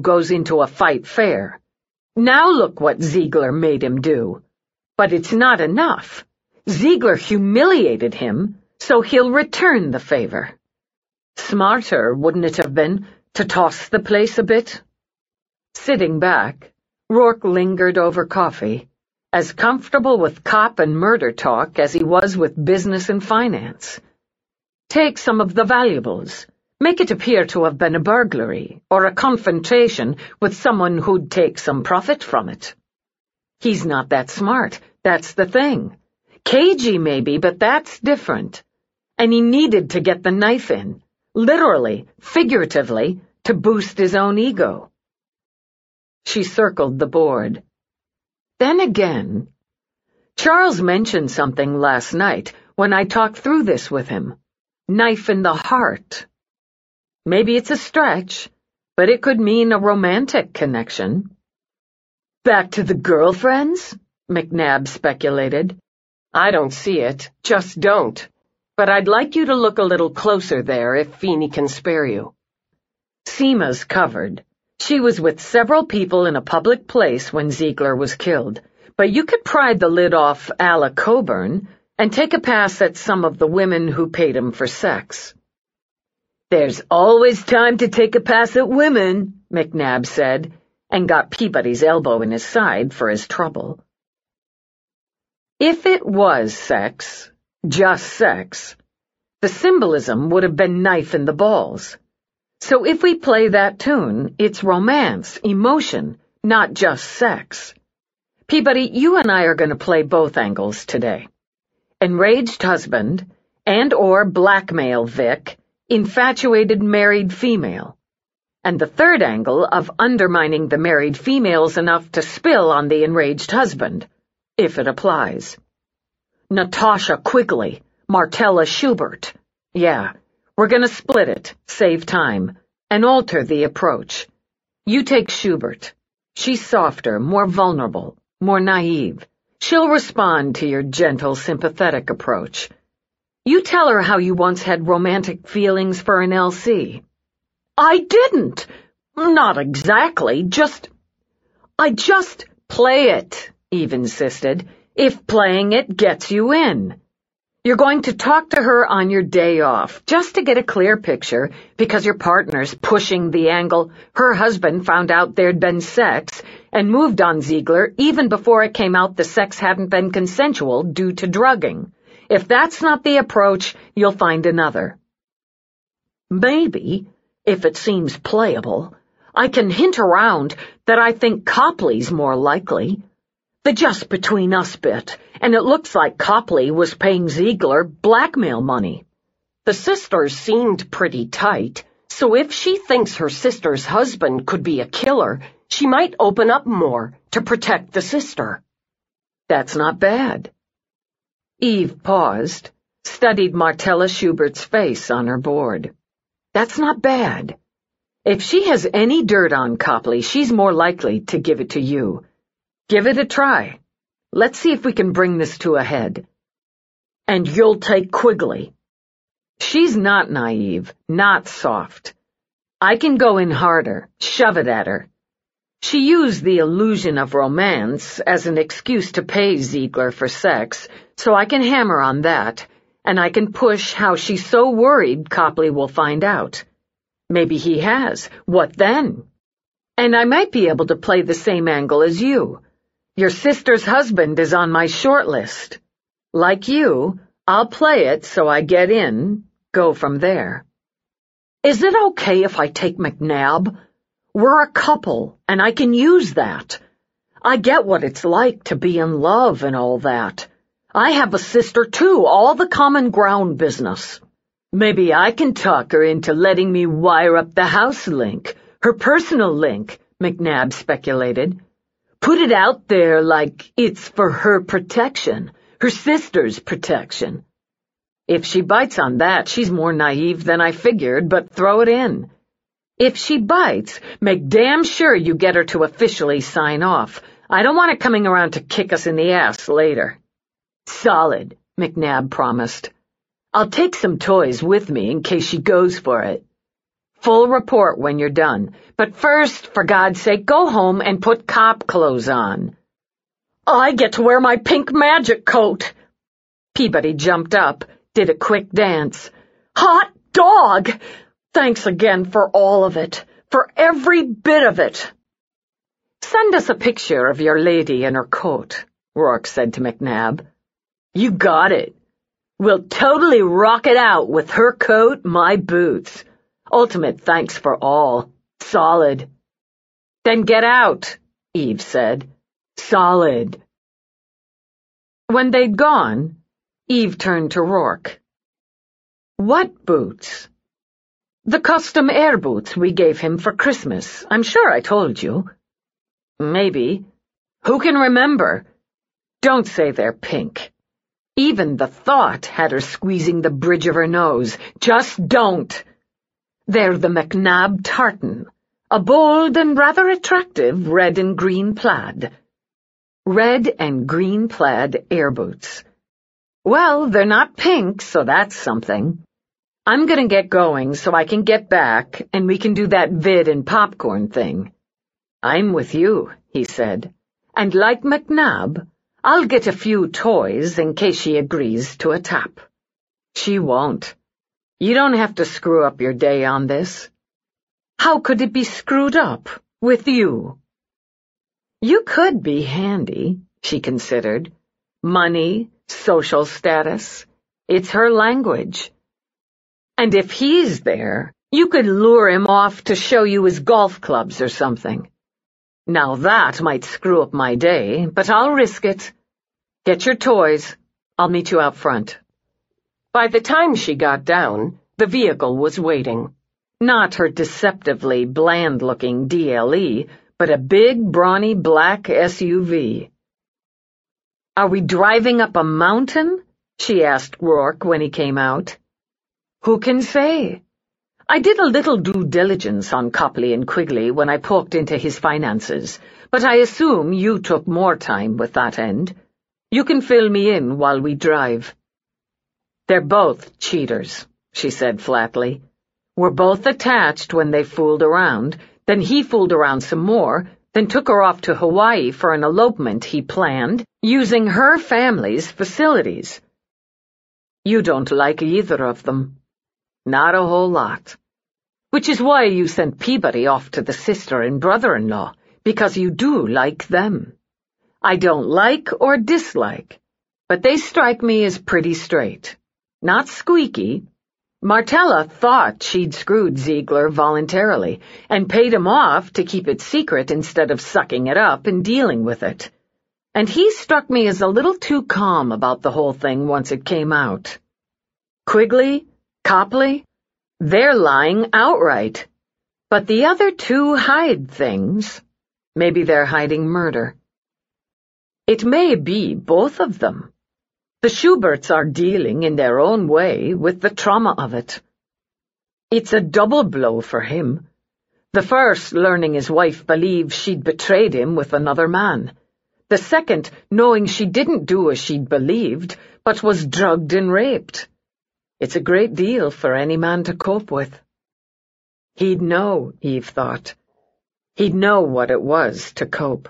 goes into a fight fair. Now look what Ziegler made him do. But it's not enough. Ziegler humiliated him, so he'll return the favor. Smarter, wouldn't it have been, to toss the place a bit? Sitting back, Rourke lingered over coffee, as comfortable with cop and murder talk as he was with business and finance. Take some of the valuables. Make it appear to have been a burglary or a confrontation with someone who'd take some profit from it. He's not that smart, that's the thing. Cagey maybe, but that's different. And he needed to get the knife in, literally, figuratively, to boost his own ego. She circled the board. Then again, Charles mentioned something last night when I talked through this with him. Knife in the heart. Maybe it's a stretch, but it could mean a romantic connection. Back to the girlfriends? McNabb speculated. I don't see it, just don't. But I'd like you to look a little closer there if Feeney can spare you. Seema's covered. She was with several people in a public place when Ziegler was killed, but you could pry the lid off Alla Coburn and take a pass at some of the women who paid him for sex. There's always time to take a pass at women, McNabb said, and got Peabody's elbow in his side for his trouble. If it was sex, just sex, the symbolism would have been knife in the balls. So if we play that tune, it's romance, emotion, not just sex. Peabody, you and I are going to play both angles today. Enraged husband, and/or blackmail Vic, infatuated married female. And the third angle of undermining the married females enough to spill on the enraged husband, if it applies. Natasha Quigley, Martella Schubert. Yeah, we're going to split it, save time, and alter the approach. You take Schubert. She's softer, more vulnerable, more naive. She'll respond to your gentle, sympathetic approach. You tell her how you once had romantic feelings for an LC. I didn't. Not exactly, I just play it, Eve insisted, if playing it gets you in. You're going to talk to her on your day off, just to get a clear picture, because your partner's pushing the angle. Her husband found out there'd been sex and moved on Ziegler even before it came out the sex hadn't been consensual due to drugging. If that's not the approach, you'll find another. Maybe, if it seems playable, I can hint around that I think Copley's more likely. The just between us bit, and it looks like Copley was paying Ziegler blackmail money. The sisters seemed pretty tight, so if she thinks her sister's husband could be a killer, she might open up more to protect the sister. That's not bad. Eve paused, studied Martella Schubert's face on her board. That's not bad. If she has any dirt on Copley, she's more likely to give it to you. Give it a try. Let's see if we can bring this to a head. And you'll take Quigley. She's not naive, not soft. I can go in harder, shove it at her. She used the illusion of romance as an excuse to pay Ziegler for sex, so I can hammer on that, and I can push how she's so worried Copley will find out. Maybe he has. What then? And I might be able to play the same angle as you. Your sister's husband is on my short list. Like you, I'll play it so I get in, go from there. Is it okay if I take McNabb? We're a couple, and I can use that. I get what it's like to be in love and all that. I have a sister too, all the common ground business. Maybe I can talk her into letting me wire up the house link, her personal link, McNabb speculated. Put it out there like it's for her protection, her sister's protection. If she bites on that, she's more naive than I figured, but throw it in. If she bites, make damn sure you get her to officially sign off. I don't want it coming around to kick us in the ass later. Solid, McNabb promised. I'll take some toys with me in case she goes for it. Full report when you're done. But first, for God's sake, go home and put cop clothes on. I get to wear my pink magic coat. Peabody jumped up, did a quick dance. Hot dog! Thanks again for all of it, for every bit of it. Send us a picture of your lady in her coat, Rourke said to McNabb. You got it. We'll totally rock it out with her coat, my boots. Ultimate thanks for all. Solid. Then get out, Eve said. Solid. When they'd gone, Eve turned to Rourke. What boots? The custom air boots we gave him for Christmas. I'm sure I told you. Maybe. Who can remember? Don't say they're pink. Even the thought had her squeezing the bridge of her nose. Just don't. They're the McNabb tartan, a bold and rather attractive red and green plaid. Red and green plaid air boots. Well, they're not pink, so that's something. I'm gonna get going so I can get back and we can do that vid and popcorn thing. I'm with you, he said, and like McNabb, I'll get a few toys in case she agrees to a tap. She won't. You don't have to screw up your day on this. How could it be screwed up with you? You could be handy, she considered. Money, social status. It's her language. And if he's there, you could lure him off to show you his golf clubs or something. Now that might screw up my day, but I'll risk it. Get your toys. I'll meet you out front. By the time she got down, the vehicle was waiting. Not her deceptively bland-looking DLE, but a big, brawny black SUV. Are we driving up a mountain? She asked Rourke when he came out. Who can say? I did a little due diligence on Copley and Quigley when I poked into his finances, but I assume you took more time with that end. You can fill me in while we drive. They're both cheaters, she said flatly. We're both attached when they fooled around, then he fooled around some more, then took her off to Hawaii for an elopement he planned, using her family's facilities. You don't like either of them. Not a whole lot. Which is why you sent Peabody off to the sister and brother-in-law, because you do like them. I don't like or dislike, but they strike me as pretty straight. Not squeaky. Martella thought she'd screwed Ziegler voluntarily, and paid him off to keep it secret instead of sucking it up and dealing with it. And he struck me as a little too calm about the whole thing once it came out. Quigley? Copley? They're lying outright. But the other two hide things. Maybe they're hiding murder. It may be both of them. The Schuberts are dealing in their own way with the trauma of it. It's a double blow for him. The first, learning his wife believed she'd betrayed him with another man. The second, knowing she didn't do as she'd believed, but was drugged and raped. It's a great deal for any man to cope with. He'd know, Eve thought. He'd know what it was to cope.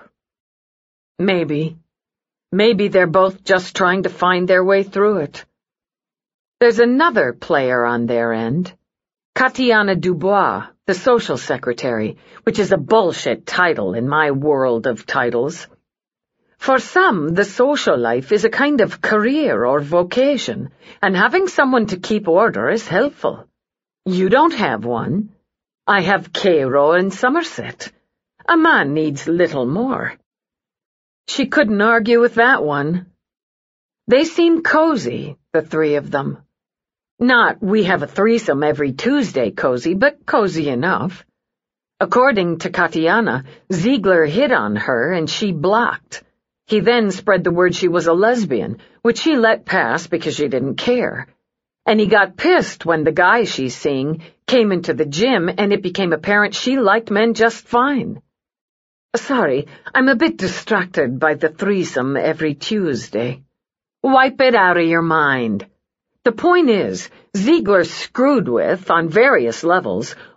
Maybe they're both just trying to find their way through it. There's another player on their end. Katiana Dubois, the social secretary, which is a bullshit title in my world of titles. For some, the social life is a kind of career or vocation, and having someone to keep order is helpful. You don't have one. I have Cairo and Somerset. A man needs little more. She couldn't argue with that one. They seem cozy, the three of them. Not we have a threesome every Tuesday cozy, but cozy enough. According to Katiana, Ziegler hit on her and she blocked. He then spread the word she was a lesbian, which she let pass because she didn't care. And he got pissed when the guy she's seeing came into the gym and it became apparent she liked men just fine. Sorry, I'm a bit distracted by the threesome every Tuesday. Wipe it out of your mind. The point is, Ziegler's screwed with, on various levels,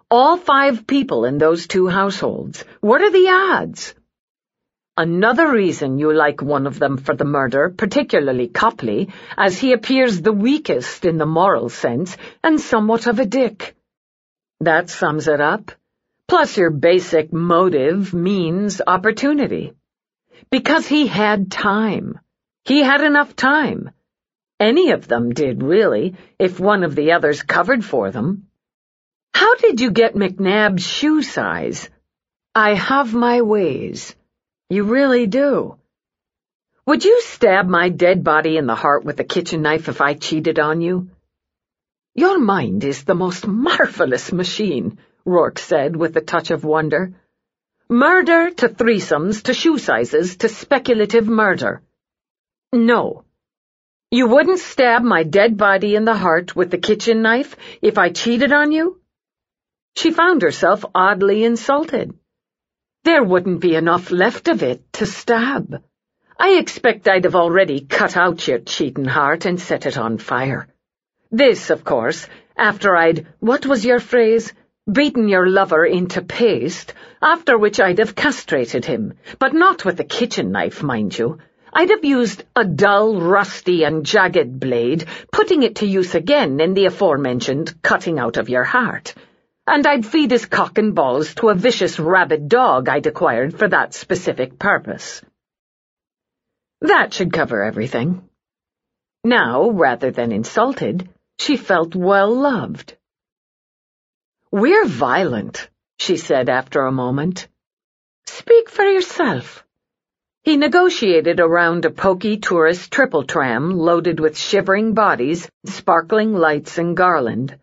All 5 people in those 2 households. What are the odds? Another reason you like one of them for the murder, particularly Copley, as he appears the weakest in the moral sense and somewhat of a dick. That sums it up. Plus your basic motive means opportunity. Because he had time. He had enough time. Any of them did, really, if one of the others covered for them. How did you get McNabb's shoe size? I have my ways. You really do. Would you stab my dead body in the heart with a kitchen knife if I cheated on you? Your mind is the most marvelous machine, Rourke said with a touch of wonder. Murder to threesomes to shoe sizes to speculative murder. No. You wouldn't stab my dead body in the heart with the kitchen knife if I cheated on you? She found herself oddly insulted. There wouldn't be enough left of it to stab. I expect I'd have already cut out your cheatin' heart and set it on fire. This, of course, after I'd, what was your phrase, beaten your lover into paste, after which I'd have castrated him, but not with a kitchen knife, mind you. I'd have used a dull, rusty and jagged blade, putting it to use again in the aforementioned cutting out of your heart. And I'd feed his cock and balls to a vicious rabid dog I'd acquired for that specific purpose. That should cover everything. Now, rather than insulted, she felt well-loved. We're violent, she said after a moment. Speak for yourself. He negotiated around a pokey tourist triple tram loaded with shivering bodies, sparkling lights and garland.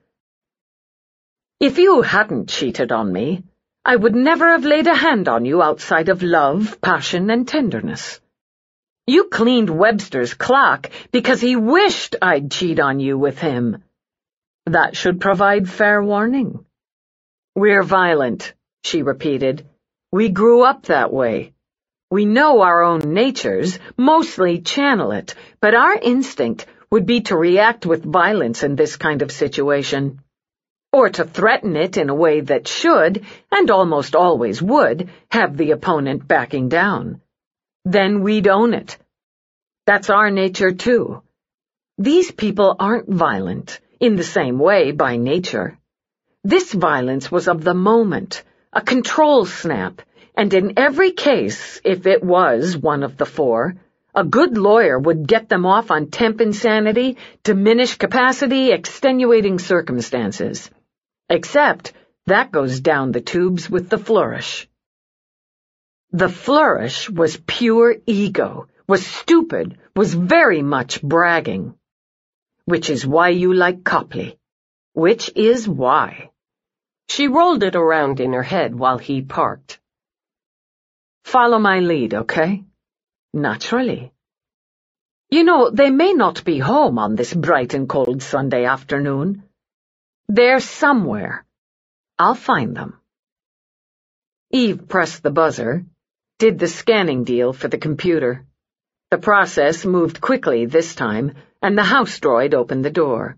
If you hadn't cheated on me, I would never have laid a hand on you outside of love, passion, and tenderness. You cleaned Webster's clock because he wished I'd cheat on you with him. That should provide fair warning. We're violent, she repeated. We grew up that way. We know our own natures, mostly channel it, but our instinct would be to react with violence in this kind of situation. Or to threaten it in a way that should, and almost always would, have the opponent backing down. Then we'd own it. That's our nature, too. These people aren't violent, in the same way by nature. This violence was of the moment, a control snap, and in every case, if it was one of the 4, a good lawyer would get them off on temp insanity, diminished capacity, extenuating circumstances. Except that goes down the tubes with the flourish. The flourish was pure ego, was stupid, was very much bragging. Which is why you like Copley. Which is why. She rolled it around in her head while he parked. Follow my lead, okay? Naturally. You know, they may not be home on this bright and cold Sunday afternoon. They're somewhere. I'll find them. Eve pressed the buzzer, did the scanning deal for the computer. The process moved quickly this time, and the house droid opened the door.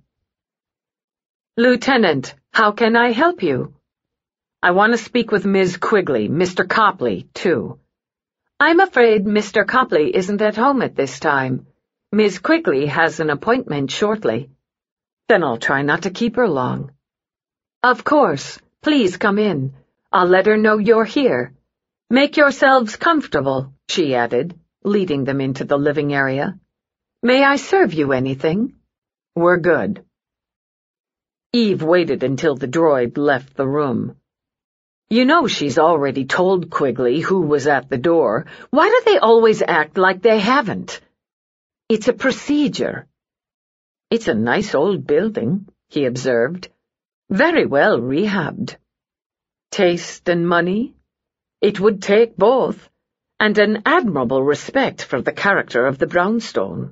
Lieutenant, how can I help you? I want to speak with Ms. Quigley, Mr. Copley, too. I'm afraid Mr. Copley isn't at home at this time. Ms. Quigley has an appointment shortly. Then I'll try not to keep her long. Of course. Please come in. I'll let her know you're here. Make yourselves comfortable, she added, leading them into the living area. May I serve you anything? We're good. Eve waited until the droid left the room. You know she's already told Quigley who was at the door. Why do they always act like they haven't? It's a procedure. It's a nice old building, he observed. Very well rehabbed. Taste and money? It would take both, and an admirable respect for the character of the brownstone.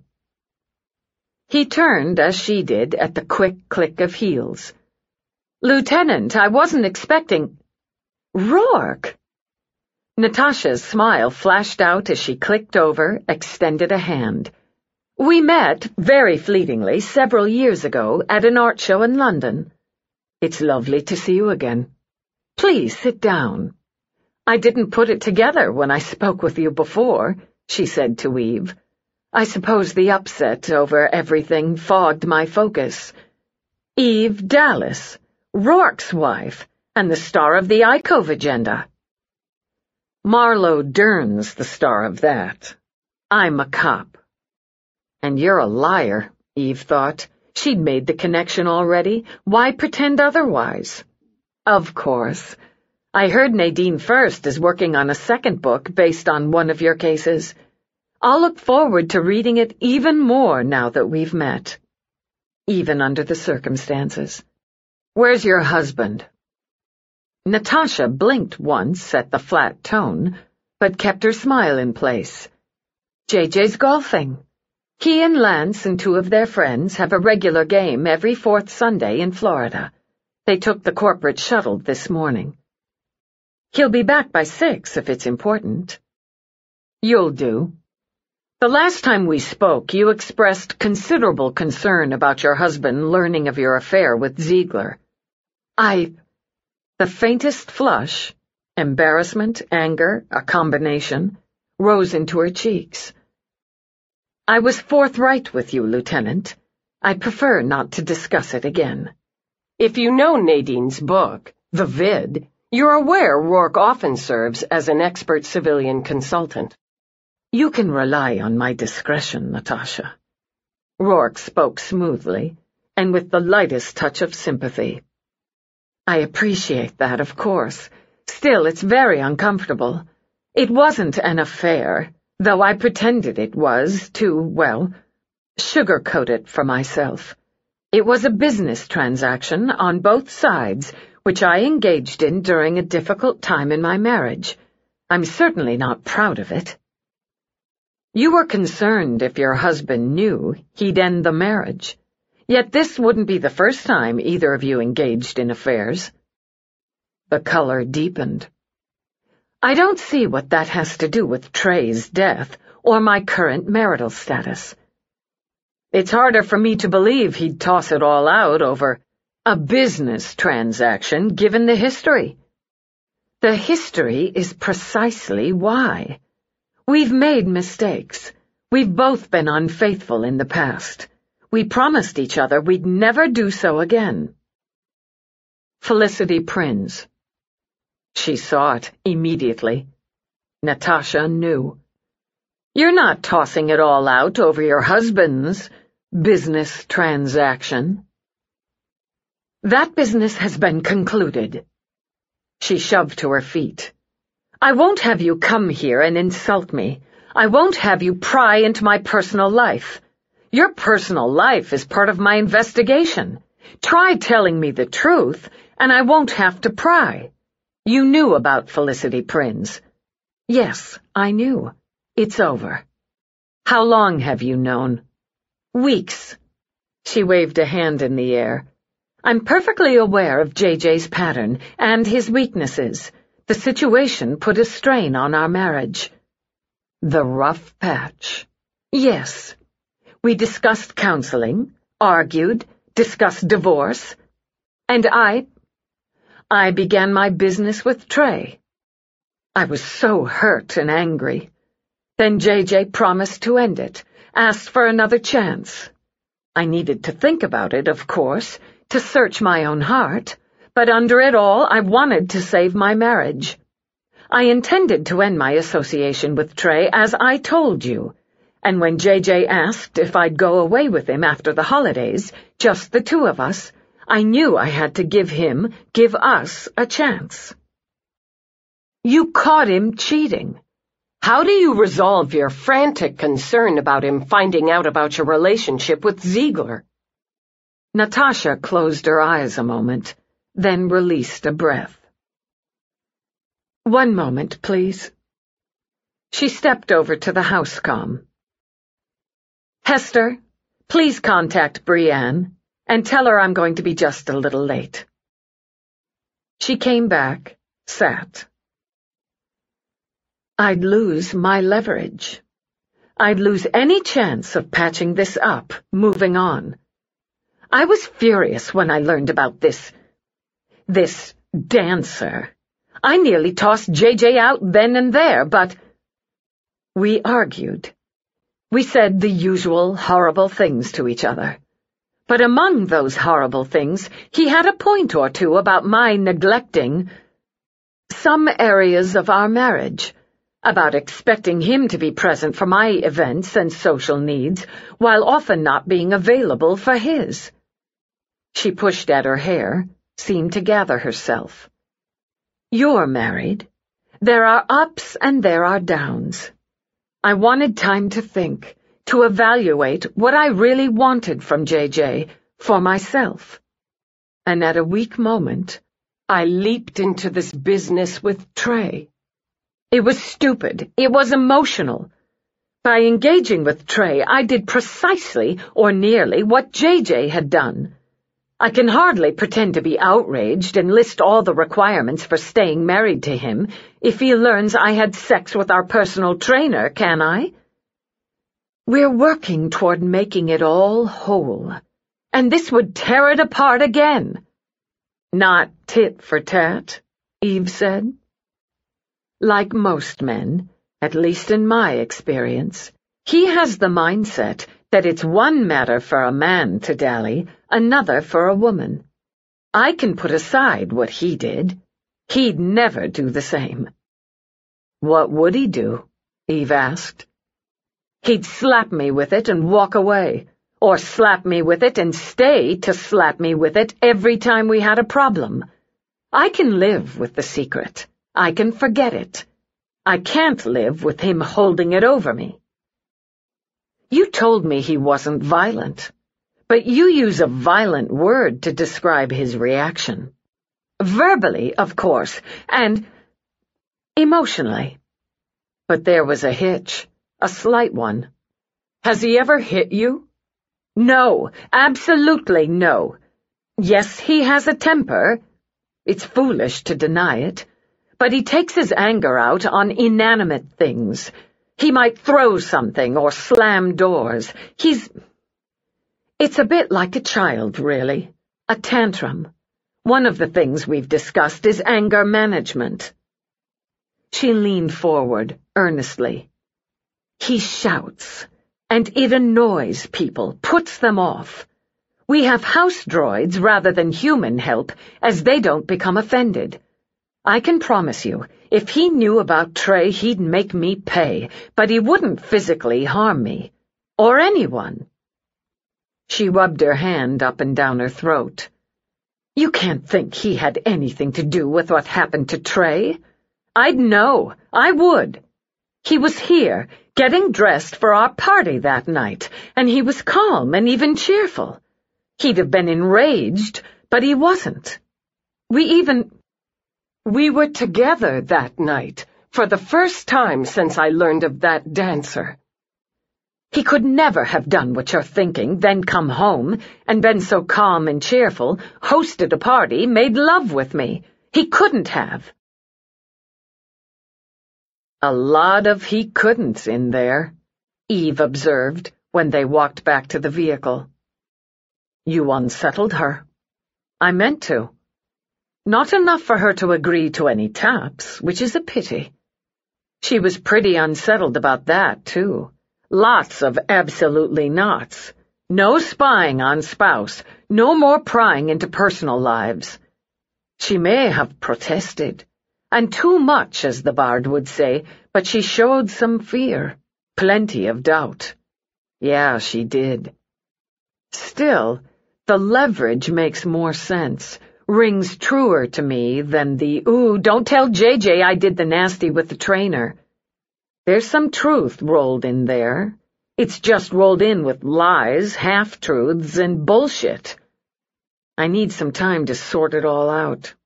He turned, as she did, at the quick click of heels. Lieutenant, I wasn't expecting— Rourke! Natasha's smile flashed out as she clicked over, extended a hand. We met, very fleetingly, several years ago at an art show in London. It's lovely to see you again. Please sit down. I didn't put it together when I spoke with you before, she said to Eve. I suppose the upset over everything fogged my focus. Eve Dallas, Rourke's wife, and the star of the ICOVE agenda. Marlowe Dern's the star of that. I'm a cop. And you're a liar, Eve thought. She'd made the connection already. Why pretend otherwise? Of course. I heard Nadine First is working on a second book based on one of your cases. I'll look forward to reading it even more now that we've met. Even under the circumstances. Where's your husband? Natasha blinked once at the flat tone, but kept her smile in place. JJ's golfing. He and Lance and two of their friends have a regular game every fourth Sunday in Florida. They took the corporate shuttle this morning. He'll be back by 6 if it's important. You'll do. The last time we spoke, you expressed considerable concern about your husband learning of your affair with Ziegler. The faintest flush, embarrassment, anger, a combination, rose into her cheeks. I was forthright with you, Lieutenant. I prefer not to discuss it again. If you know Nadine's book, The Vid, you're aware Rourke often serves as an expert civilian consultant. You can rely on my discretion, Natasha. Rourke spoke smoothly, and with the lightest touch of sympathy. I appreciate that, of course. Still, it's very uncomfortable. It wasn't an affair, though I pretended it was to, sugarcoat it for myself. It was a business transaction on both sides, which I engaged in during a difficult time in my marriage. I'm certainly not proud of it. You were concerned if your husband knew he'd end the marriage. Yet this wouldn't be the first time either of you engaged in affairs. The color deepened. I don't see what that has to do with Trey's death or my current marital status. It's harder for me to believe he'd toss it all out over a business transaction given the history. The history is precisely why. We've made mistakes. We've both been unfaithful in the past. We promised each other we'd never do so again. Felicity Prinz. She saw it immediately. Natasha knew. You're not tossing it all out over your husband's business transaction. That business has been concluded. She shoved to her feet. I won't have you come here and insult me. I won't have you pry into my personal life. Your personal life is part of my investigation. Try telling me the truth, and I won't have to pry. You knew about Felicity Prinz. Yes, I knew. It's over. How long have you known? Weeks. She waved a hand in the air. I'm perfectly aware of JJ's pattern and his weaknesses. The situation put a strain on our marriage. The rough patch. Yes. We discussed counseling, argued, discussed divorce, and I began my business with Trey. I was so hurt and angry. Then JJ promised to end it, asked for another chance. I needed to think about it, of course, to search my own heart, but under it all I wanted to save my marriage. I intended to end my association with Trey as I told you, and when JJ asked if I'd go away with him after the holidays, just the two of us, I knew I had to give us a chance. You caught him cheating. How do you resolve your frantic concern about him finding out about your relationship with Ziegler? Natasha closed her eyes a moment, then released a breath. One moment, please. She stepped over to the housecom. Hester, please contact Brienne and tell her I'm going to be just a little late. She came back, sat. I'd lose my leverage. I'd lose any chance of patching this up, moving on. I was furious when I learned about this dancer. I nearly tossed JJ out then and there, but we argued. We said the usual horrible things to each other. But among those horrible things, he had a point or two about my neglecting some areas of our marriage, about expecting him to be present for my events and social needs, while often not being available for his. She pushed at her hair, seemed to gather herself. You're married. There are ups and there are downs. I wanted time to think, to evaluate what I really wanted from JJ for myself. And at a weak moment, I leaped into this business with Trey. It was stupid. It was emotional. By engaging with Trey, I did precisely or nearly what JJ had done. I can hardly pretend to be outraged and list all the requirements for staying married to him if he learns I had sex with our personal trainer, can I? We're working toward making it all whole, and this would tear it apart again. Not tit for tat, Eve said. Like most men, at least in my experience, he has the mindset that it's one matter for a man to dally, another for a woman. I can put aside what he did. He'd never do the same. What would he do? Eve asked. He'd slap me with it and walk away, or slap me with it and stay to slap me with it every time we had a problem. I can live with the secret. I can forget it. I can't live with him holding it over me. You told me he wasn't violent, but you use a violent word to describe his reaction. Verbally, of course, and emotionally. But there was a hitch, a slight one. Has he ever hit you? No, absolutely no. Yes, he has a temper. It's foolish to deny it. But he takes his anger out on inanimate things. He might throw something or slam doors. It's a bit like a child, really. A tantrum. One of the things we've discussed is anger management. She leaned forward, earnestly. He shouts, and it annoys people, puts them off. We have house droids rather than human help, as they don't become offended. I can promise you, if he knew about Trey, he'd make me pay, but he wouldn't physically harm me. Or anyone. She rubbed her hand up and down her throat. You can't think he had anything to do with what happened to Trey? I'd know. I would. He was here, getting dressed for our party that night, and he was calm and even cheerful. He'd have been enraged, but he wasn't. We were together that night, for the first time since I learned of that dancer. He could never have done what you're thinking, then come home, and been so calm and cheerful, hosted a party, made love with me. He couldn't have. A lot of he couldn'ts in there, Eve observed when they walked back to the vehicle. You unsettled her. I meant to. Not enough for her to agree to any taps, which is a pity. She was pretty unsettled about that, too. Lots of absolutely nots. No spying on spouse, no more prying into personal lives. She may have protested, and too much, as the bard would say, but she showed some fear, plenty of doubt. Yeah, she did. Still, the leverage makes more sense. Rings truer to me than the, ooh, don't tell JJ I did the nasty with the trainer. There's some truth rolled in there. It's just rolled in with lies, half-truths, and bullshit. I need some time to sort it all out.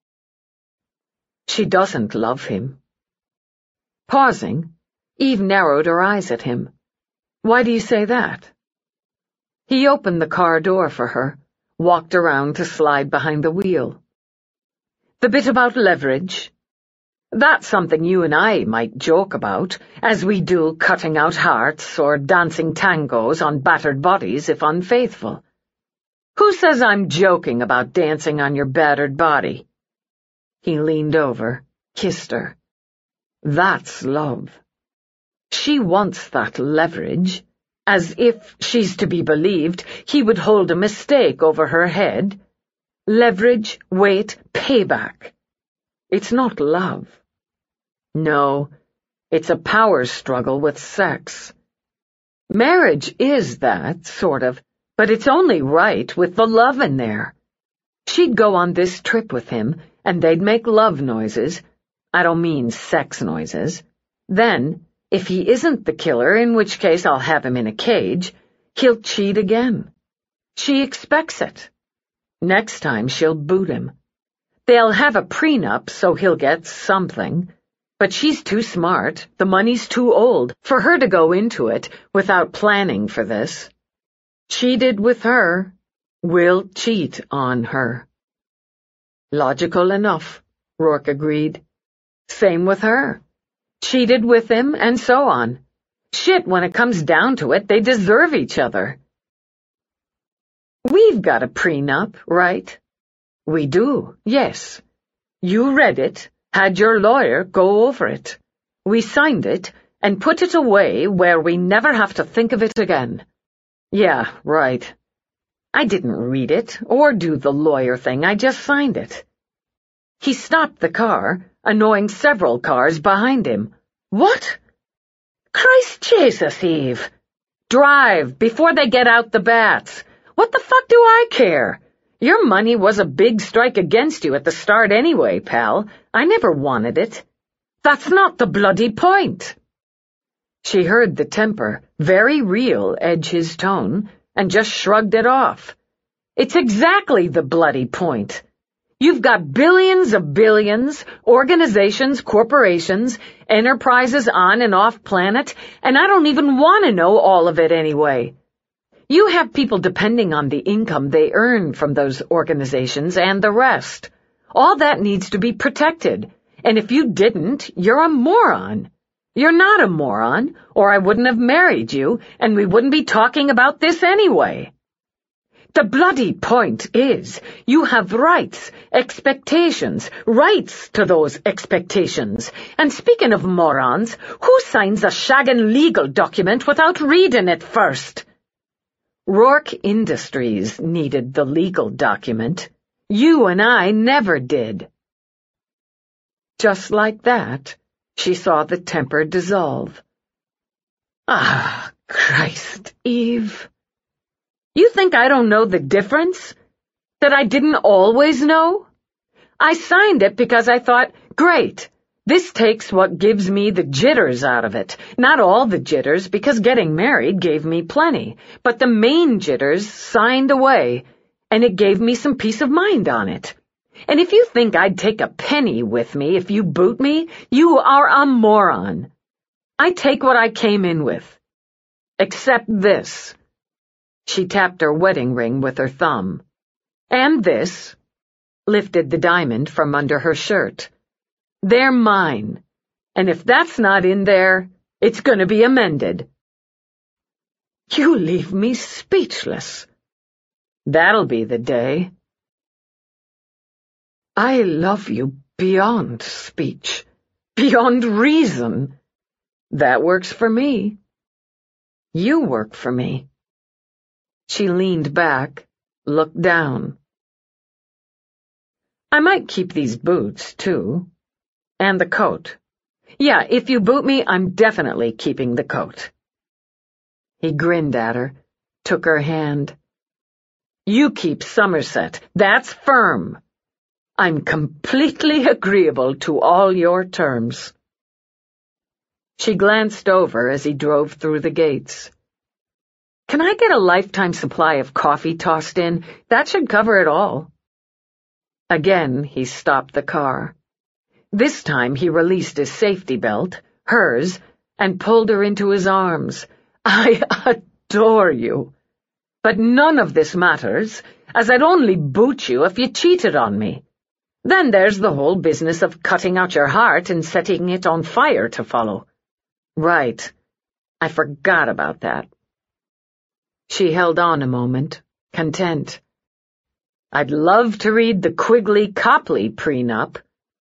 She doesn't love him. Pausing, Eve narrowed her eyes at him. Why do you say that? He opened the car door for her. Walked around to slide behind the wheel. The bit about leverage? That's something you and I might joke about, as we do cutting out hearts or dancing tangos on battered bodies if unfaithful. Who says I'm joking about dancing on your battered body? He leaned over, kissed her. That's love. She wants that leverage, as if she's to be believed he would hold a mistake over her head. Leverage, wait, payback. It's not love. No, it's a power struggle with sex. Marriage is that, sort of, but it's only right with the love in there. She'd go on this trip with him, and they'd make love noises. I don't mean sex noises. Then, if he isn't the killer, in which case I'll have him in a cage, he'll cheat again. She expects it. Next time she'll boot him. They'll have a prenup so he'll get something. But she's too smart, the money's too old, for her to go into it without planning for this. Cheated with her, will cheat on her. Logical enough, Rourke agreed. Same with her. Cheated with him, and so on. Shit, when it comes down to it, they deserve each other. We've got a prenup, right? We do, yes. You read it. Had your lawyer go over it. We signed it and put it away where we never have to think of it again. Yeah, right. I didn't read it or do the lawyer thing, I just signed it. He stopped the car, annoying several cars behind him. What? Christ Jesus, Eve! Drive, before they get out the bats. What the fuck do I care? Your money was a big strike against you at the start anyway, pal. I never wanted it. That's not the bloody point. She heard the temper, very real, edge his tone, and just shrugged it off. It's exactly the bloody point. You've got billions of billions, organizations, corporations, enterprises on and off planet, and I don't even want to know all of it anyway. You have people depending on the income they earn from those organizations and the rest. All that needs to be protected, and if you didn't, you're a moron. You're not a moron, or I wouldn't have married you, and we wouldn't be talking about this anyway. The bloody point is, you have rights, expectations, rights to those expectations. And speaking of morons, who signs a shaggin' legal document without reading it first? Rourke Industries needed the legal document. You and I never did. Just like that, she saw the temper dissolve. Ah, Christ, Eve. You think I don't know the difference? That I didn't always know? I signed it because I thought, great, this takes what gives me the jitters out of it. Not all the jitters, because getting married gave me plenty, but the main jitters signed away, and it gave me some peace of mind on it. And if you think I'd take a penny with me if you boot me, you are a moron. I take what I came in with. Except this. She tapped her wedding ring with her thumb. And this. Lifted the diamond from under her shirt. They're mine. And if that's not in there, it's going to be amended. You leave me speechless. That'll be the day. I love you beyond speech, beyond reason. That works for me. You work for me. She leaned back, looked down. I might keep these boots, too. And the coat. Yeah, if you boot me, I'm definitely keeping the coat. He grinned at her, took her hand. You keep Somerset. That's firm. I'm completely agreeable to all your terms. She glanced over as he drove through the gates. Can I get a lifetime supply of coffee tossed in? That should cover it all. Again, he stopped the car. This time he released his safety belt, hers, and pulled her into his arms. I adore you. But none of this matters, as I'd only boot you if you cheated on me. Then there's the whole business of cutting out your heart and setting it on fire to follow. Right. I forgot about that. She held on a moment, content. I'd love to read the Quigley-Copley prenup.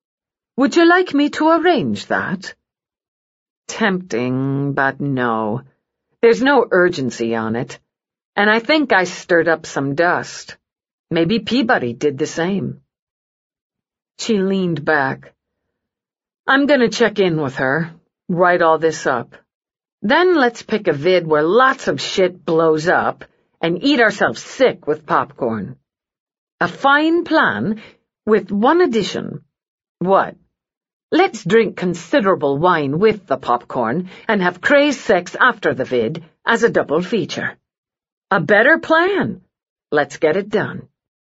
Would you like me to arrange that? Tempting, but no. There's no urgency on it. And I think I stirred up some dust. Maybe Peabody did the same. She leaned back. I'm gonna check in with her, write all this up. Then let's pick a vid where lots of shit blows up and eat ourselves sick with popcorn. A fine plan, with one addition. What? Let's drink considerable wine with the popcorn and have crazy sex after the vid as a double feature. A better plan. Let's get it done.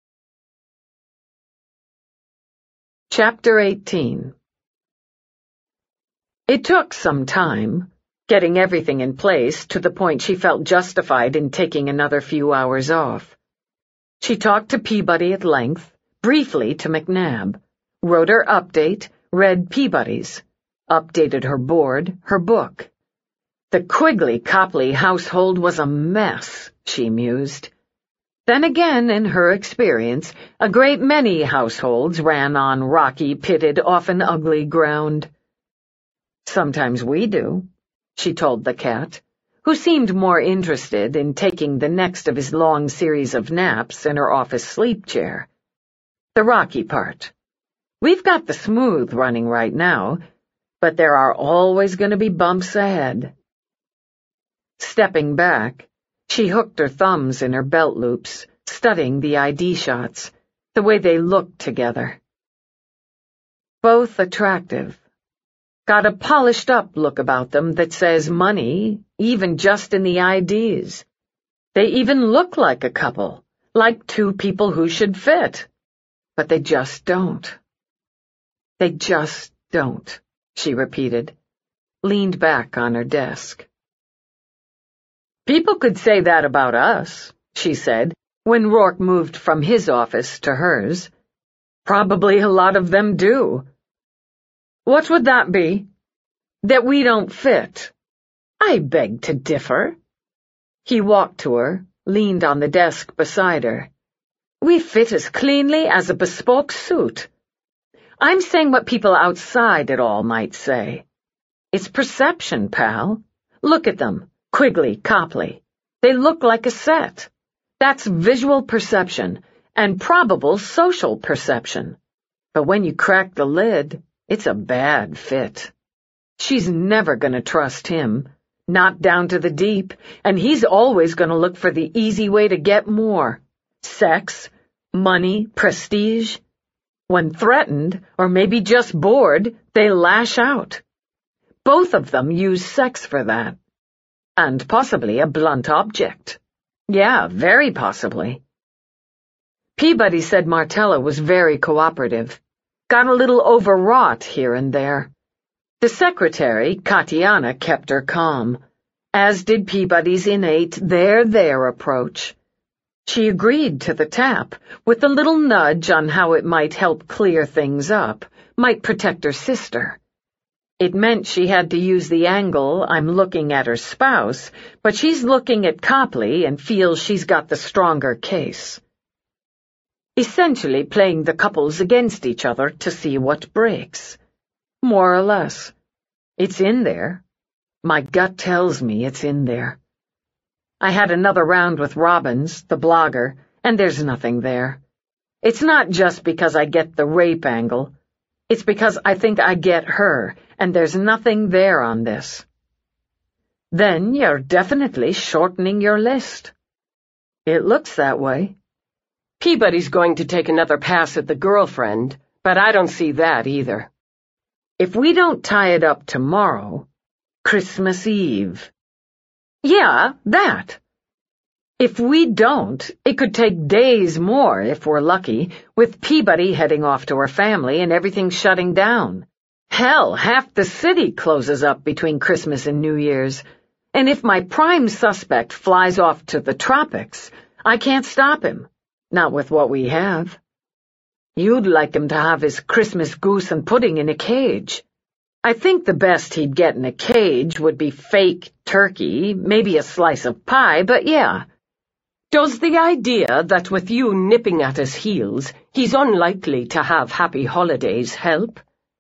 Chapter 18. It took some time, getting everything in place to the point she felt justified in taking another few hours off. She talked to Peabody at length, briefly to McNabb, wrote her update, read Peabody's, updated her board, her book. The Quigley-Copley household was a mess, she mused. Then again, in her experience, a great many households ran on rocky, pitted, often ugly ground. Sometimes we do, she told the cat, who seemed more interested in taking the next of his long series of naps in her office sleep chair. The rocky part. We've got the smooth running right now, but there are always going to be bumps ahead. Stepping back, she hooked her thumbs in her belt loops, studying the ID shots, the way they looked together. Both attractive. Got a polished-up look about them that says money, even just in the IDs. They even look like a couple, like two people who should fit. But they just don't. They just don't, she repeated, leaned back on her desk. People could say that about us, she said, when Rourke moved from his office to hers. Probably a lot of them do. What would that be? That we don't fit. I beg to differ. He walked to her, leaned on the desk beside her. We fit as cleanly as a bespoke suit. I'm saying what people outside it all might say. It's perception, pal. Look at them. Quigley, Copley. They look like a set. That's visual perception and probable social perception. But when you crack the lid, it's a bad fit. She's never going to trust him, not down to the deep, and he's always going to look for the easy way to get more. Sex, money, prestige. When threatened, or maybe just bored, they lash out. Both of them use sex for that. And possibly a blunt object. Yeah, very possibly. Peabody said Martella was very cooperative. Got a little overwrought here and there. The secretary, Katiana, kept her calm, as did Peabody's innate there approach. She agreed to the tap, with a little nudge on how it might help clear things up, might protect her sister. It meant she had to use the angle I'm looking at her spouse, but she's looking at Copley and feels she's got the stronger case. Essentially playing the couples against each other to see what breaks. More or less. It's in there. My gut tells me it's in there. I had another round with Robbins, the blogger, and there's nothing there. It's not just because I get the rape angle. It's because I think I get her, and there's nothing there on this. Then you're definitely shortening your list. It looks that way. Peabody's going to take another pass at the girlfriend, but I don't see that either. If we don't tie it up tomorrow, Christmas Eve. Yeah, that. If we don't, it could take days more if we're lucky, with Peabody heading off to her family and everything shutting down. Hell, half the city closes up between Christmas and New Year's, and if my prime suspect flies off to the tropics, I can't stop him. Not with what we have. You'd like him to have his Christmas goose and pudding in a cage. I think the best he'd get in a cage would be fake turkey, maybe a slice of pie, but yeah. Does the idea that with you nipping at his heels, he's unlikely to have happy holidays help?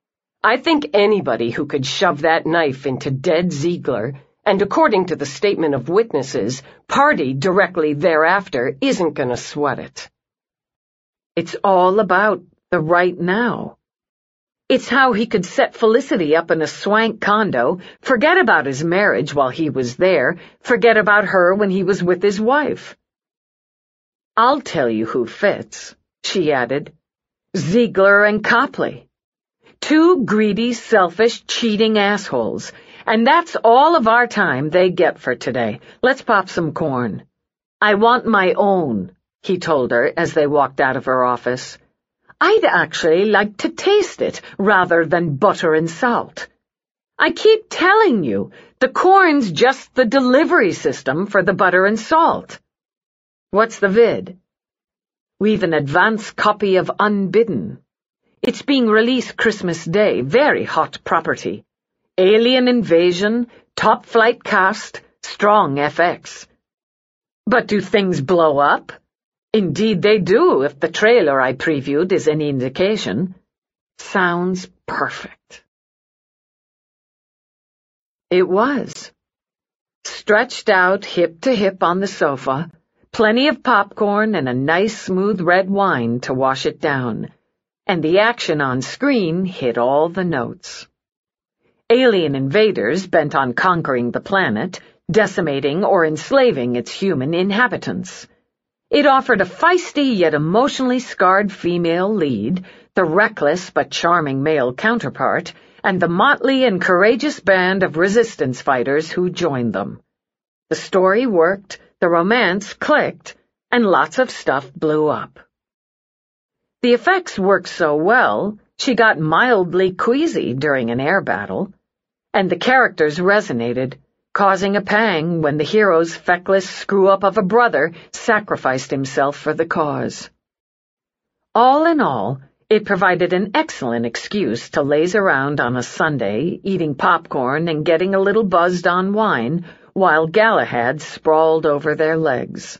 I think anybody who could shove that knife into dead Ziegler, and according to the statement of witnesses, party directly thereafter, isn't gonna sweat it. It's all about the right now. It's how he could set Felicity up in a swank condo, forget about his marriage while he was there, forget about her when he was with his wife. I'll tell you who fits, she added. Ziegler and Copley. Two greedy, selfish, cheating assholes. And that's all of our time they get for today. Let's pop some corn. I want my own, he told her as they walked out of her office. I'd actually like to taste it rather than butter and salt. I keep telling you, the corn's just the delivery system for the butter and salt. What's the vid? We've an advance copy of Unbidden. It's being released Christmas Day, very hot property. Alien invasion, top flight cast, strong FX. But do things blow up? Indeed they do, if the trailer I previewed is any indication. Sounds perfect. It was. Stretched out hip to hip on the sofa, plenty of popcorn and a nice smooth red wine to wash it down, and the action on screen hit all the notes. Alien invaders bent on conquering the planet, decimating or enslaving its human inhabitants. It offered a feisty yet emotionally scarred female lead, the reckless but charming male counterpart, and the motley and courageous band of resistance fighters who joined them. The story worked, the romance clicked, and lots of stuff blew up. The effects worked so well, she got mildly queasy during an air battle, and the characters resonated, causing a pang when the hero's feckless screw-up of a brother sacrificed himself for the cause. All in all, it provided an excellent excuse to laze around on a Sunday, eating popcorn and getting a little buzzed on wine, while Galahads sprawled over their legs.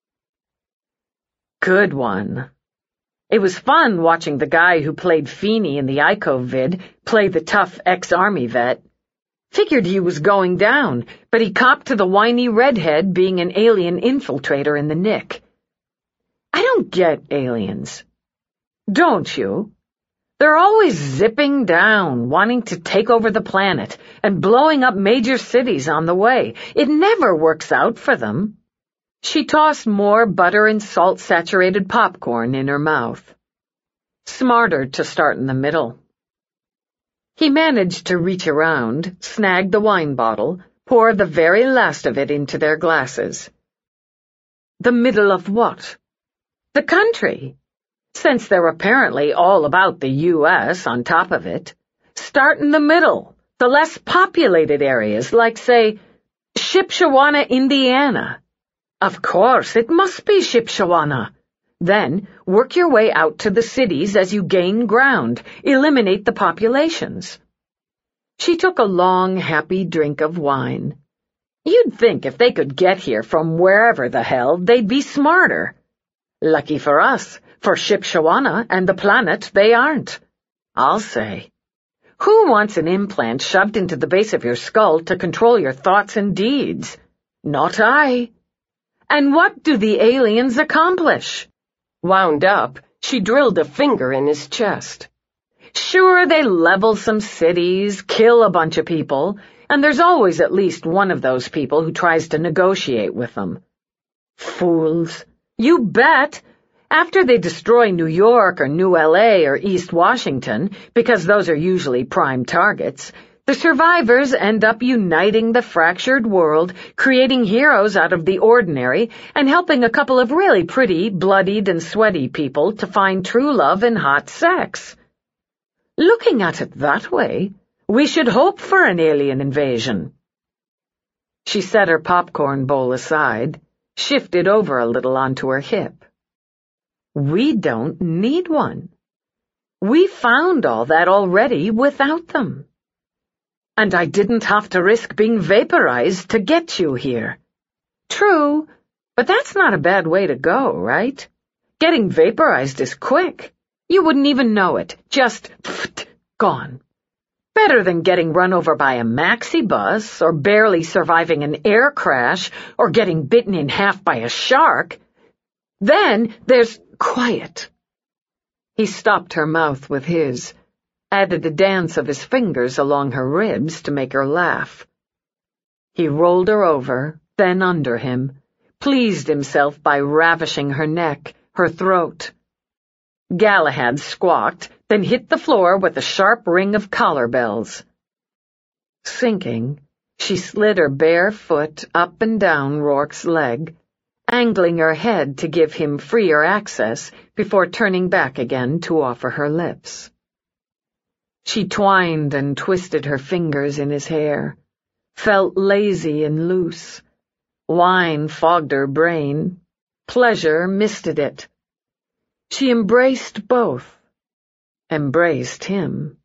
Good one. It was fun watching the guy who played Feeney in the Ico vid play the tough ex-army vet. Figured he was going down, but he copped to the whiny redhead being an alien infiltrator in the Nick. I don't get aliens. Don't you? They're always zipping down, wanting to take over the planet, and blowing up major cities on the way. It never works out for them. She tossed more butter and salt-saturated popcorn in her mouth. Smarter to start in the middle. He managed to reach around, snag the wine bottle, pour the very last of it into their glasses. The middle of what? The country. Since they're apparently all about the U.S. on top of it. Start in the middle, the less populated areas, like, say, Shipshawana, Indiana. Of course, it must be Shipshawana. Then, work your way out to the cities as you gain ground, eliminate the populations. She took a long, happy drink of wine. You'd think if they could get here from wherever the hell, they'd be smarter. Lucky for us, for Shipshawana and the planet, they aren't. I'll say. Who wants an implant shoved into the base of your skull to control your thoughts and deeds? Not I. And what do the aliens accomplish? Wound up, she drilled a finger in his chest. Sure, they level some cities, kill a bunch of people, and there's always at least one of those people who tries to negotiate with them. Fools. You bet. After they destroy New York or New LA or East Washington, because those are usually prime targets, the survivors end up uniting the fractured world, creating heroes out of the ordinary, and helping a couple of really pretty, bloodied and sweaty people to find true love and hot sex. Looking at it that way, we should hope for an alien invasion. She set her popcorn bowl aside, shifted over a little onto her hip. We don't need one. We found all that already without them. And I didn't have to risk being vaporized to get you here. True, but that's not a bad way to go, right? Getting vaporized is quick. You wouldn't even know it. Just gone. Better than getting run over by a maxi bus, or barely surviving an air crash, or getting bitten in half by a shark. Then there's quiet. He stopped her mouth with his, added a dance of his fingers along her ribs to make her laugh. He rolled her over, then under him, pleased himself by ravishing her neck, her throat. Galahad squawked, then hit the floor with a sharp ring of collar bells. Sinking, she slid her bare foot up and down Rourke's leg, angling her head to give him freer access before turning back again to offer her lips. She twined and twisted her fingers in his hair, felt lazy and loose. Wine fogged her brain, pleasure misted it. She embraced both, embraced him.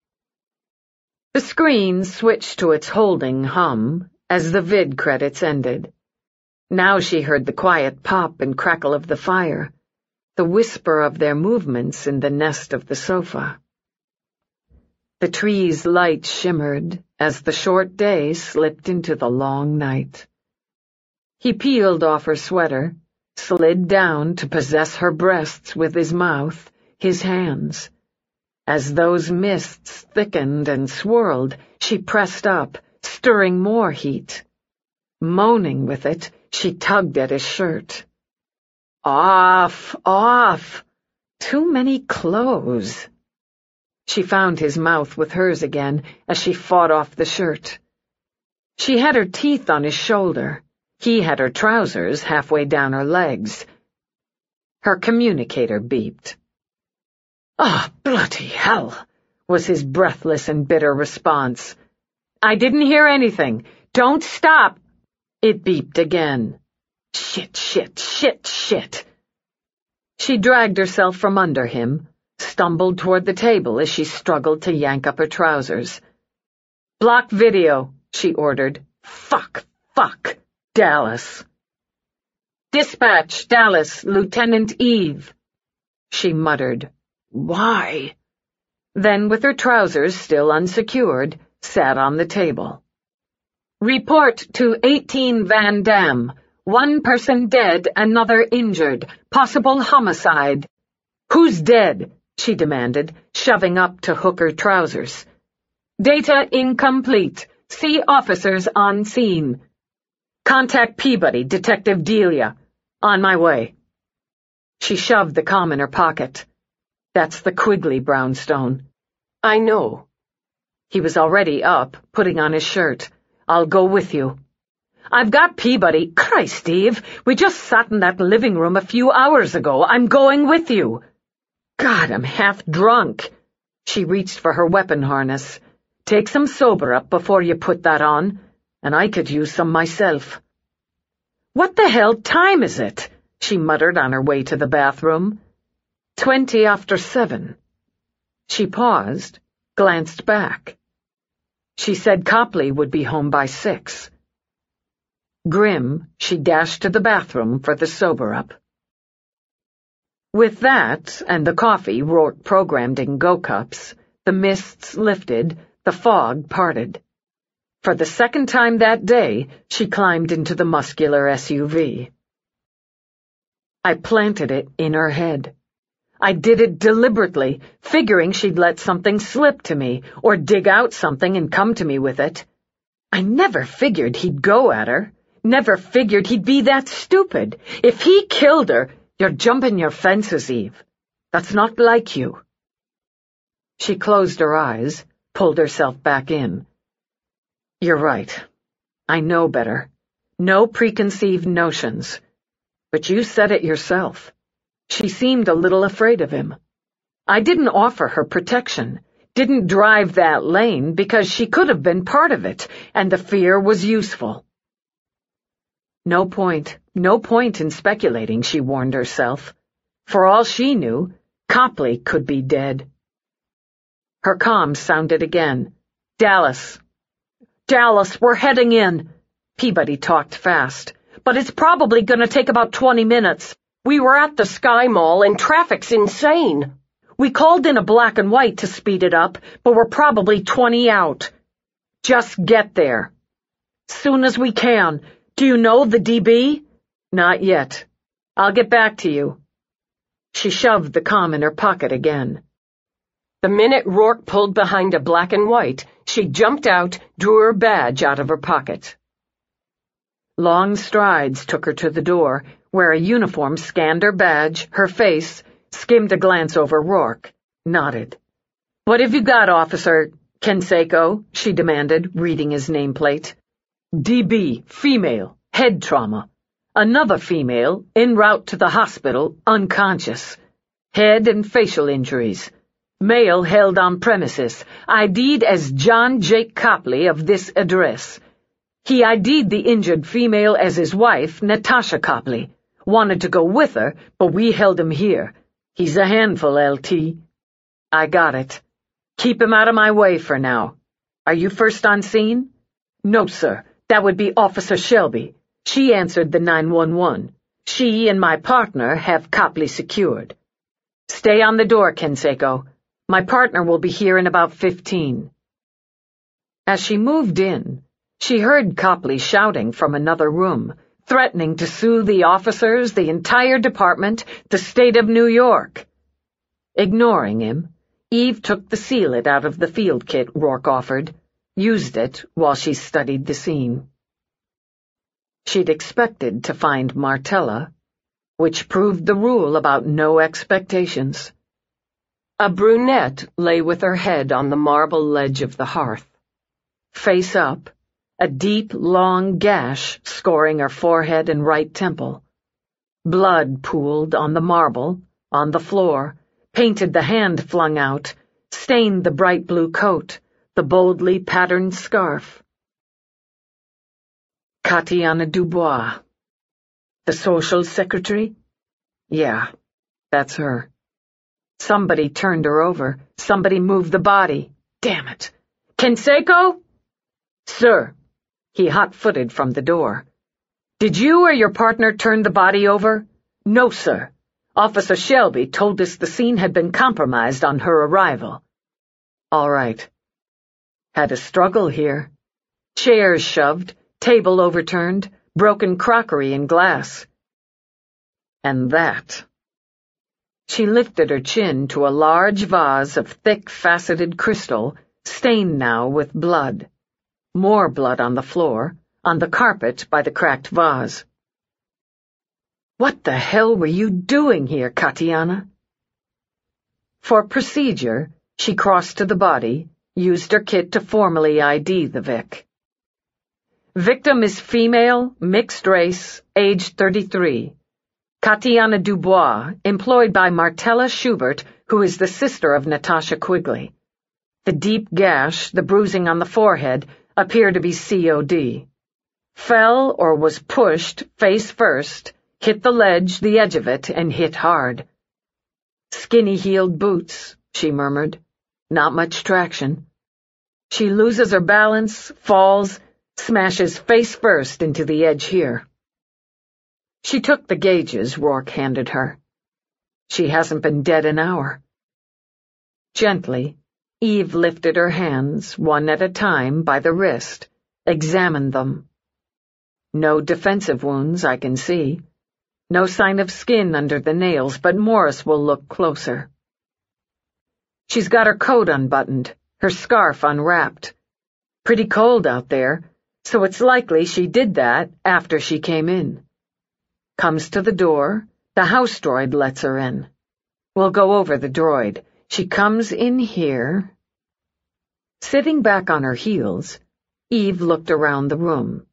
The screen switched to its holding hum as the vid credits ended. Now she heard the quiet pop and crackle of the fire, the whisper of their movements in the nest of the sofa. The trees' light shimmered as the short day slipped into the long night. He peeled off her sweater, slid down to possess her breasts with his mouth, his hands. As those mists thickened and swirled, she pressed up, stirring more heat. Moaning with it, she tugged at his shirt. Off, off! Too many clothes. She found his mouth with hers again as she fought off the shirt. She had her teeth on his shoulder. He had her trousers halfway down her legs. Her communicator beeped. "Oh, bloody hell," was his breathless and bitter response. "I didn't hear anything. Don't stop." It beeped again. Shit, shit, shit, shit. She dragged herself from under him, stumbled toward the table as she struggled to yank up her trousers. "Block video," she ordered. "Fuck, fuck. Dallas." "Dispatch, Dallas, Lieutenant Eve." She muttered, "Why?" Then, with her trousers still unsecured, sat on the table. "Report to 18 Van Dam. 1 person dead, another injured. Possible homicide." "Who's dead?" she demanded, shoving up to hook her trousers. "Data incomplete. See officers on scene." "Contact Peabody, Detective Delia. On my way." She shoved the comm in her pocket. "That's the Quigley brownstone." "I know." He was already up, putting on his shirt. "I'll go with you." "I've got Peabody." "Christ, Steve, we just sat in that living room a few hours ago. I'm going with you." "God, I'm half drunk." She reached for her weapon harness. "Take some sober-up before you put that on, and I could use some myself." "What the hell time is it?" she muttered on her way to the bathroom. 20 after 7. She paused, glanced back. She said Copley would be home by 6. Grim, she dashed to the bathroom for the sober-up. With that, and the coffee Rourke programmed in go-cups, the mists lifted, the fog parted. For the second time that day, she climbed into the muscular SUV. I planted it in her head. I did it deliberately, figuring she'd let something slip to me, or dig out something and come to me with it. I never figured he'd go at her, never figured he'd be that stupid. If he killed her, you're jumping your fences, Eve. That's not like you. She closed her eyes, pulled herself back in. You're right. I know better. No preconceived notions. But you said it yourself. She seemed a little afraid of him. I didn't offer her protection, didn't drive that lane because she could have been part of it, and the fear was useful. No point in speculating, she warned herself. For all she knew, Copley could be dead. Her comms sounded again. Dallas, we're heading in. Peabody talked fast. But it's probably going to take about 20 minutes. We were at the Sky Mall and traffic's insane. We called in a black and white to speed it up, but we're probably 20 out. Just get there. Soon as we can. Do you know the DB? Not yet. I'll get back to you. She shoved the comm in her pocket again. The minute Rourke pulled behind a black and white, she jumped out, drew her badge out of her pocket. Long strides took her to the door, where a uniform scanned her badge, her face, skimmed a glance over Rourke, nodded. "What have you got, Officer Canseco?" she demanded, reading his nameplate. "DB, female, head trauma. Another female, en route to the hospital, unconscious. Head and facial injuries. Male held on premises, ID'd as John Jake Copley of this address. He ID'd the injured female as his wife, Natasha Copley. Wanted to go with her, but we held him here. He's a handful, LT. I got it. Keep him out of my way for now. Are you first on scene? No, sir. That would be Officer Shelby. She answered the 911. She and my partner have Copley secured. Stay on the door, Canseco. My partner will be here in about 15. As she moved in, she heard Copley shouting from another room, threatening to sue the officers, the entire department, the state of New York. Ignoring him, Eve took the sealant out of the field kit Rourke offered, used it while she studied the scene. She'd expected to find Martella, which proved the rule about no expectations. A brunette lay with her head on the marble ledge of the hearth. Face up, a deep, long gash scoring her forehead and right temple. Blood pooled on the marble, on the floor, painted the hand flung out, stained the bright blue coat, the boldly patterned scarf. Katiana Dubois. The social secretary? Yeah, that's her. Somebody turned her over. Somebody moved the body. Damn it. Canseco? Sir. He hot-footed from the door. Did you or your partner turn the body over? No, sir. Officer Shelby told us the scene had been compromised on her arrival. All right. Had a struggle here. Chairs shoved, table overturned, broken crockery and glass. And that. She lifted her chin to a large vase of thick, faceted crystal, stained now with blood. More blood on the floor, on the carpet by the cracked vase. What the hell were you doing here, Katiana? For procedure, she crossed to the body, used her kit to formally ID the Vic. Victim is female, mixed race, age 33. Katiana Dubois, employed by Martella Schubert, who is the sister of Natasha Quigley. The deep gash, the bruising on the forehead, appear to be COD. Fell or was pushed, face first, hit the ledge, the edge of it, and hit hard. Skinny-heeled boots, she murmured. Not much traction. She loses her balance, falls, smashes face first into the edge here. She took the gauges Rourke handed her. She hasn't been dead an hour. Gently, Eve lifted her hands, one at a time, by the wrist, examined them. No defensive wounds, I can see. No sign of skin under the nails, but Morris will look closer. She's got her coat unbuttoned, her scarf unwrapped. Pretty cold out there, so it's likely she did that after she came in. Comes to the door, the house droid lets her in. We'll go over the droid. She comes in here. Sitting back on her heels, Eve looked around the room.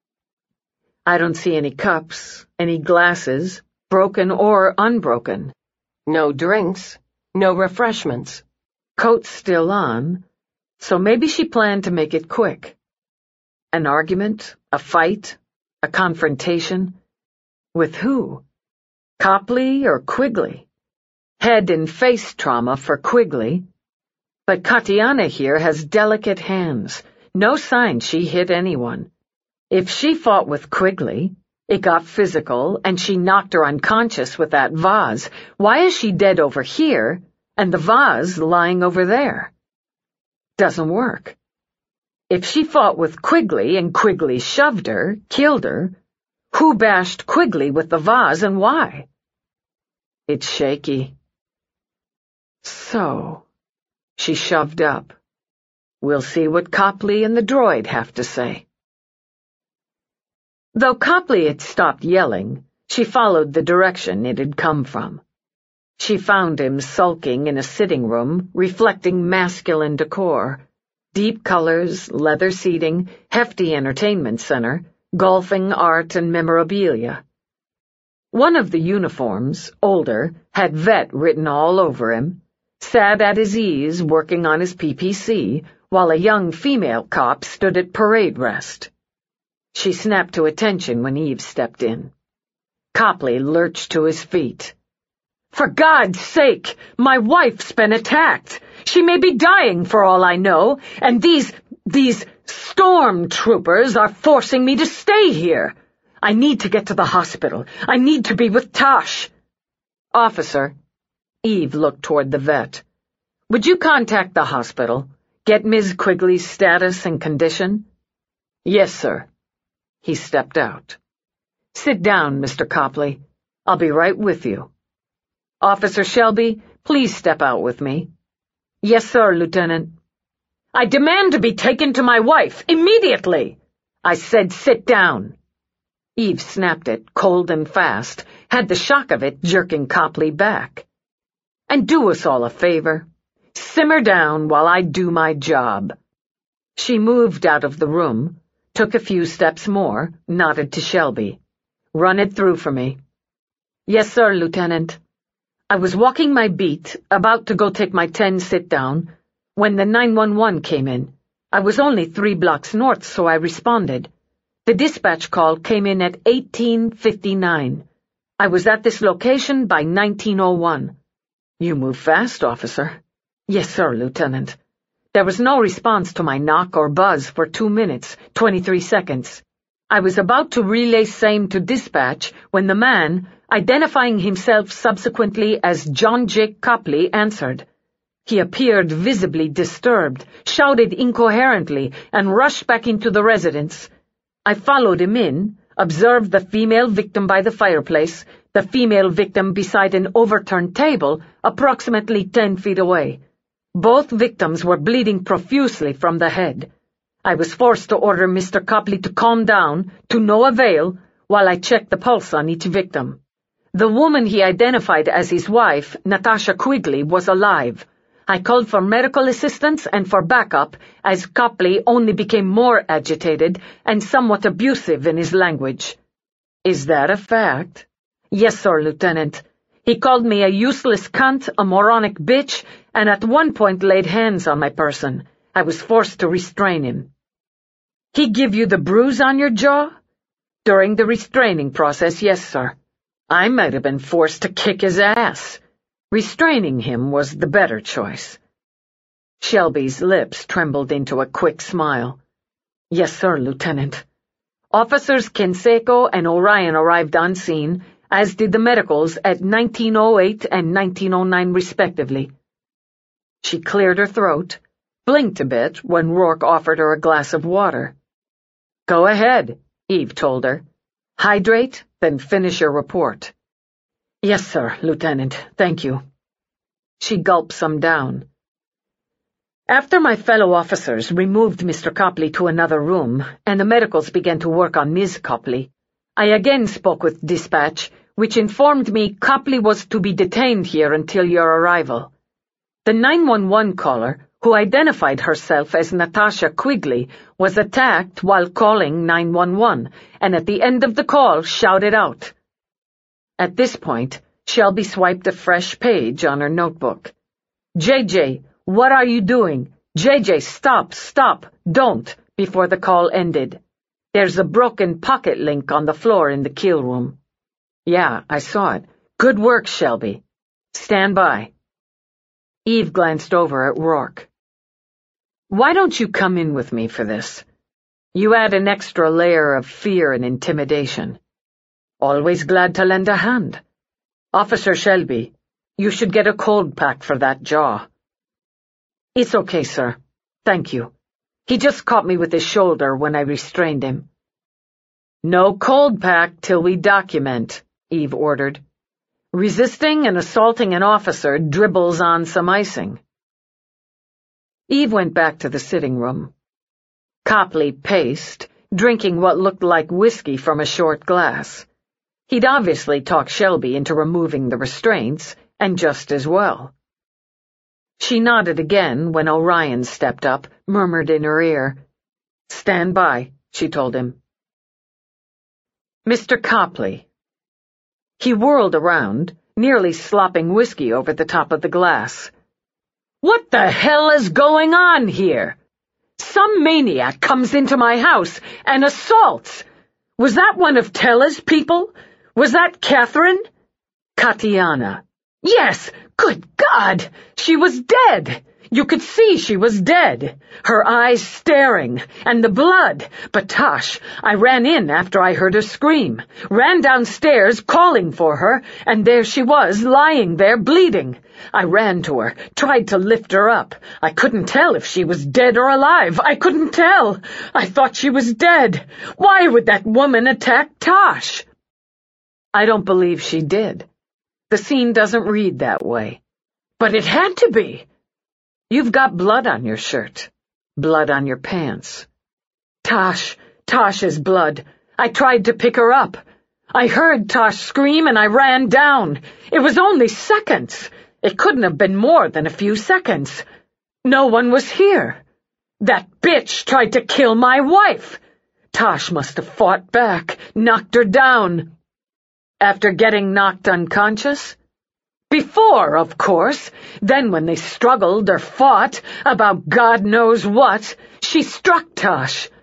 I don't see any cups, any glasses, broken or unbroken. No drinks, no refreshments. Coat's still on, so maybe she planned to make it quick. An argument, a fight, a confrontation. With who? Copley or Quigley? Head and face trauma for Quigley. But Katiana here has delicate hands. No sign she hit anyone. If she fought with Quigley, it got physical, and she knocked her unconscious with that vase. Why is she dead over here, and the vase lying over there. Doesn't work. If she fought with Quigley and Quigley shoved her, killed her, who bashed Quigley with the vase and why? It's shaky. So, she shoved up. We'll see what Copley and the droid have to say. Though Copley had stopped yelling, she followed the direction it had come from. She found him sulking in a sitting room, reflecting masculine decor, deep colors, leather seating, hefty entertainment center, golfing, art, and memorabilia. One of the uniforms, older, had vet written all over him, sat at his ease working on his PPC, while a young female cop stood at parade rest. She snapped to attention when Eve stepped in. Copley lurched to his feet. For God's sake, my wife's been attacked. She may be dying for all I know, and these stormtroopers are forcing me to stay here. I need to get to the hospital. I need to be with Tosh. Officer, Eve looked toward the vet. Would you contact the hospital? Get Ms. Quigley's status and condition? Yes, sir. He stepped out. Sit down, Mr. Copley. I'll be right with you. Officer Shelby, please step out with me. Yes, sir, Lieutenant. I demand to be taken to my wife, immediately. I said sit down. Eve snapped it, cold and fast, had the shock of it jerking Copley back. And do us all a favor. Simmer down while I do my job. She moved out of the room, took a few steps more, nodded to Shelby. Run it through for me. Yes, sir, Lieutenant. I was walking my beat, about to go take my 10 sit-down, when the 911 came in. I was only 3 blocks north, so I responded. The dispatch call came in at 18:59. I was at this location by 19:01. You move fast, officer. Yes, sir, Lieutenant. There was no response to my knock or buzz for 2 minutes, 23 seconds. I was about to relay same to dispatch when the man, identifying himself subsequently as John Jake Copley, answered. He appeared visibly disturbed, shouted incoherently, and rushed back into the residence. I followed him in, observed the female victim by the fireplace, the female victim beside an overturned table, approximately 10 feet away. Both victims were bleeding profusely from the head. I was forced to order Mr. Copley to calm down, to no avail, while I checked the pulse on each victim. The woman he identified as his wife, Natasha Quigley, was alive. I called for medical assistance and for backup, as Copley only became more agitated and somewhat abusive in his language. Is that a fact? Yes, sir, Lieutenant. He called me a useless cunt, a moronic bitch, and at one point laid hands on my person. I was forced to restrain him. He give you the bruise on your jaw? During the restraining process, yes, sir. I might have been forced to kick his ass. Restraining him was the better choice. Shelby's lips trembled into a quick smile. Yes, sir, Lieutenant. Officers Canseco and Orion arrived on scene, as did the medicals at 19:08 and 19:09 respectively. She cleared her throat, blinked a bit when Rourke offered her a glass of water. Go ahead, Eve told her. Hydrate, then finish your report. Yes, sir, Lieutenant, thank you. She gulped some down. After my fellow officers removed Mr. Copley to another room, and the medicals began to work on Ms. Copley, I again spoke with dispatch, which informed me Copley was to be detained here until your arrival. The 911 caller, who identified herself as Natasha Quigley, was attacked while calling 911, and at the end of the call shouted out. At this point, Shelby swiped a fresh page on her notebook. JJ, what are you doing? JJ, stop, don't, before the call ended. There's a broken pocket link on the floor in the kill room. Yeah, I saw it. Good work, Shelby. Stand by. Eve glanced over at Rourke. Why don't you come in with me for this? You add an extra layer of fear and intimidation. Always glad to lend a hand. Officer Shelby, You should get a cold pack for that jaw. It's okay, sir. Thank you. He just caught me with his shoulder when I restrained him. No cold pack till we document, Eve ordered. Resisting and assaulting an officer dribbles on some icing. Eve went back to the sitting room. Copley paced, drinking what looked like whiskey from a short glass. He'd obviously talked Shelby into removing the restraints, and just as well. She nodded again when Orion stepped up, murmured in her ear. "Stand by," she told him. "Mr. Copley." He whirled around, nearly slopping whiskey over the top of the glass. "What the hell is going on here? Some maniac comes into my house and assaults. Was that one of Tella's people? Was that Catherine?" "Katiana." "Yes, good God! She was dead! You could see she was dead. Her eyes staring, and the blood. But Tosh, I ran in after I heard her scream, ran downstairs calling for her, and there she was, lying there bleeding. I ran to her, tried to lift her up. I couldn't tell if she was dead or alive. I couldn't tell. I thought she was dead. Why would that woman attack Tosh?" "I don't believe she did. The scene doesn't read that way." "But it had to be." "You've got blood on your shirt. Blood on your pants." Tosh's blood. I tried to pick her up. I heard Tosh scream and I ran down. It was only seconds. It couldn't have been more than a few seconds. No one was here. That bitch tried to kill my wife. Tosh must have fought back, knocked her down." "After getting knocked unconscious?" "Before, of course. Then when they struggled or fought, about God knows what, she struck Tosh.